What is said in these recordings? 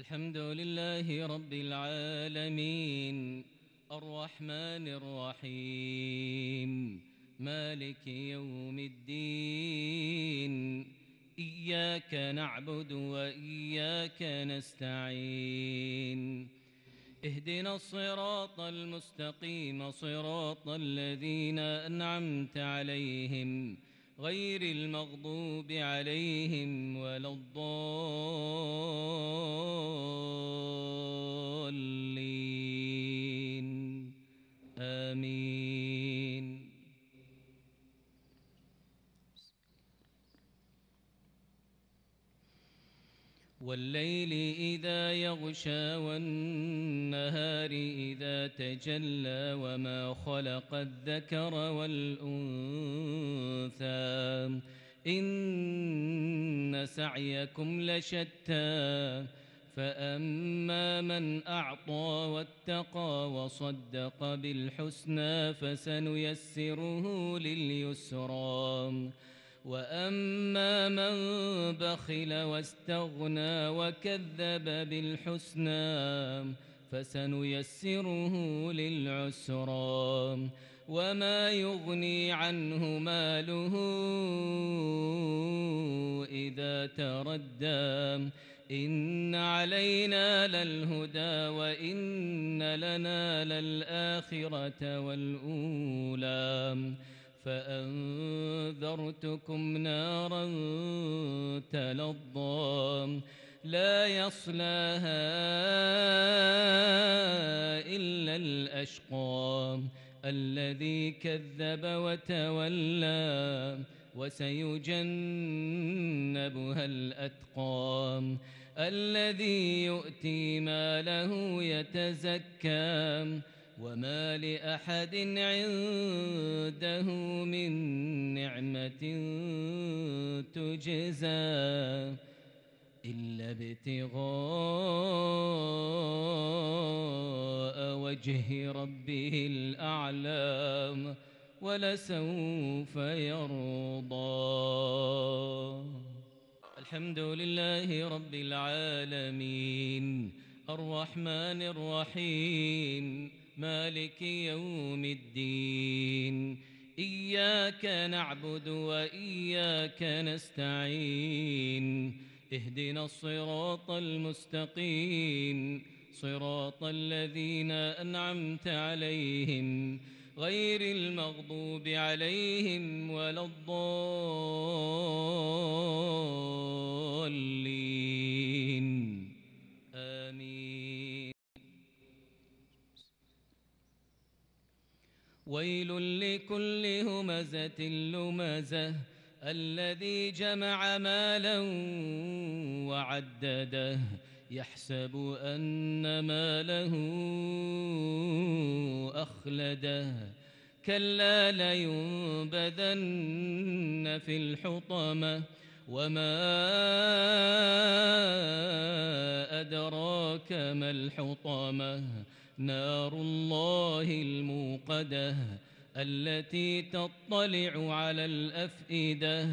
الحمد لله رب العالمين الرحمن الرحيم مالك يوم الدين إياك نعبد وإياك نستعين اهدنا الصراط المستقيم صراط الذين أنعمت عليهم غير المغضوب عليهم ولا الضالين آمين. والليل إذا يغشى والنهار إذا تجلى وما خلق الذكر والأنثى إن سعيكم لشتى فأما من أعطى واتقى وصدق بالحسنى فسنيسره لليسرى وأما من بخل واستغنى وكذب بالحسنى فسنيسره للعسرى وما يغني عنه ماله إذا تردى إن علينا للهدى وإن لنا للآخرة والأولى فأنذرتكم نارا تلظى لا يصلاها إلا الأشقى الذي كذب وتولى وسيجنبها الأتقى الذي يؤتي ماله يتزكى وما لأحد عنده من نعمة تجزى إلا ابتغاء وجه ربه الأعلى ولسوف يرضى. الحمد لله رب العالمين الرحمن الرحيم مالك يوم الدين إياك نعبد وإياك نستعين اهدنا الصراط المستقيم صراط الذين أنعمت عليهم غير المغضوب عليهم ولا الضالين آمين. ويل لكل همزة لمزة الذي جمع مالا وعدده يحسب أن ماله أخلده كلا لينبذن في الحطمة وما أدراك ما الحطمة نار الله الموقدة التي تطلع على الأفئدة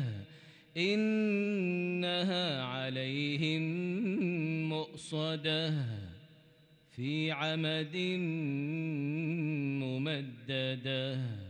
إنها عليهم مؤصدة في عمد ممددة.